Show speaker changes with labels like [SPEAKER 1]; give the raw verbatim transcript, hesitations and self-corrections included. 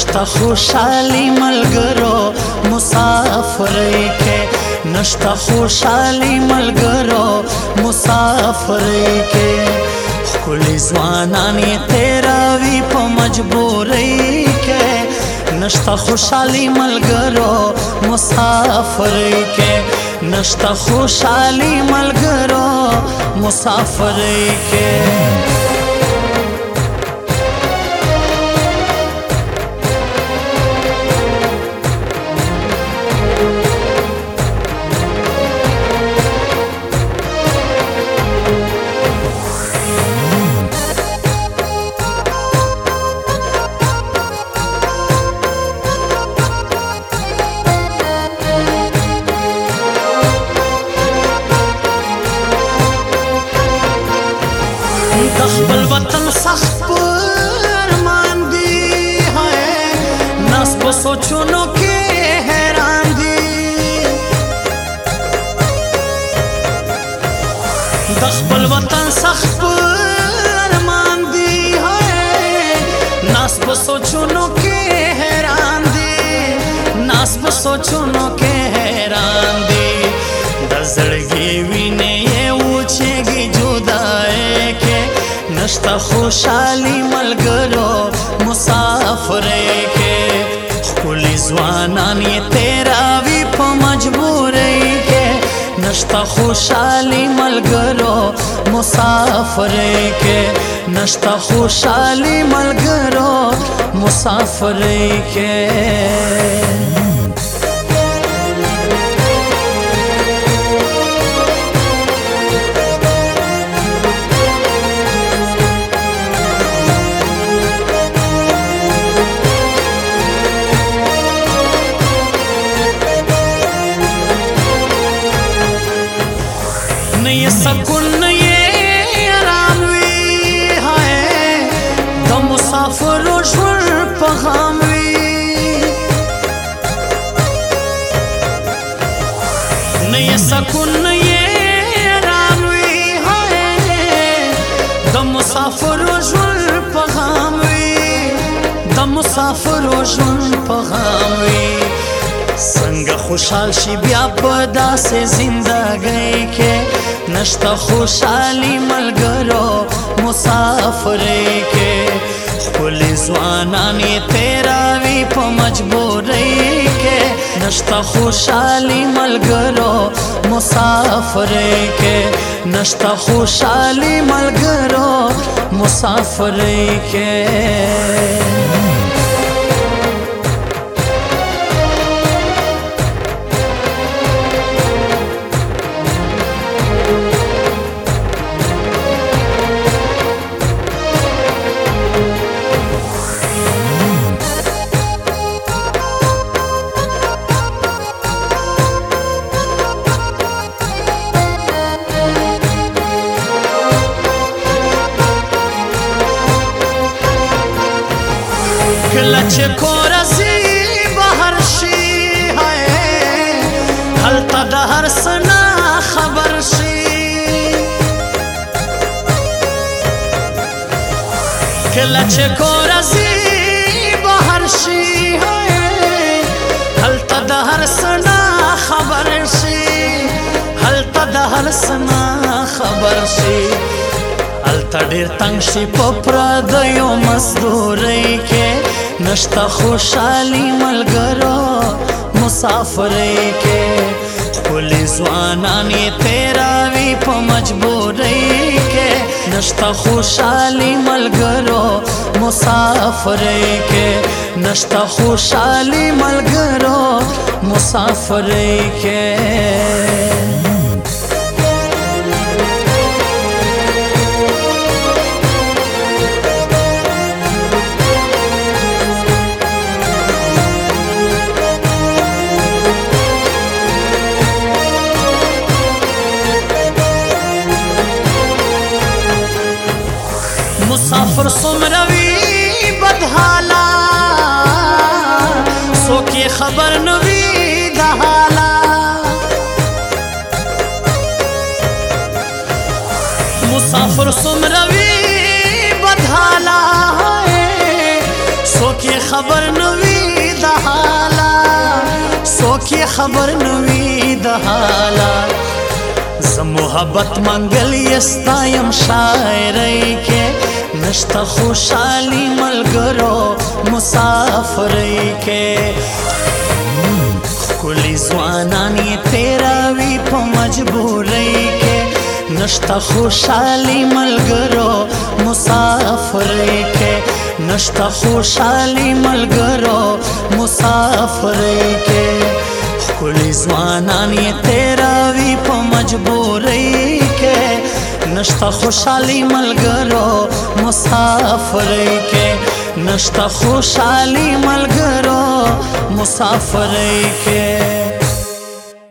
[SPEAKER 1] نشتا خوشحالی ملګرو مسافرۍ کې نشتا خوشحالی ملګرو مسافرۍ کې ښکلي ځوانان یې تېروي په مجبورۍ کې نشتا خوشحالی ملګرو مسافرۍ کې نشتا خوشحالی ملګرو مسافرۍ کې د خپل وطن سخت ارمان دی ناس په سوچونو کې حیران دي د خپل وطن سخت ارمان دی ناس په سوچونو کې حیران دي ناس په سوچونو کې حیران دي د زړګي وینې یې وچېږي جدای کې نشتا خوشحالی ملګرو مسافرۍ کې ښکلي ځوانان یې تېروي په مجبورۍ کې نشتا خوشحالی ملګرو مسافرۍ کې نشتا خوشحالی ملګرو مسافرۍ کې نه سکون نه آرام وي د مسافرو ژوند په غم وي نه سکون نه آرام وي د مسافرو ژوند په غم وي د مسافرو ژوند په غم وي څنګه خوشحال شي بیا په داسې زندګۍ کې نشتا خوشحالی ملګرو مسافرۍ کې ښکلي ځوانان یې تېروي په مجبورۍ کې نشتا خوشحالی ملګرو مسافرۍ کې نشتا خوشحالی ملګرو مسافرۍ کې کله چې کور ځي بهر شي هلته د هر څه نه خبر شي کله چې کور ځي بهر شي هلته د هر څه نه خبر شي هلته د هر څه نه خبر شي هلته ډېر تنګ شي په پردیو مزدورۍ کې نشتا خوشحالی ملګرو مسافرۍ کې ښکلي ځوانان یې تېروي په مجبورۍ کې نشتا خوشحالی ملګرو مسافرۍ کې نشتا خوشحالی ملګرو مسافرۍ کې مسافر څومره وي بدحاله څوک یې خبر نه وي د حاله مسافر څومره وي بدحاله څوک یې خبر نه وي کې خبر نوي د حالات ز محبت منګل یستایم شاعرۍ کې نشته خوشالي ملګرو مسافرۍ کې کلی ځوانان یې تیروي په مجبورۍ کې نشته خوشالي ملګرو مسافرۍ کې نشته خوشالي ملګرو مسافرۍ کې کلی ځوانان یې تیروي په مجبورۍ کې نشته خوشالي ملګرو مسافرۍ کې نشته خوشالي ملګرو مسافرۍ کې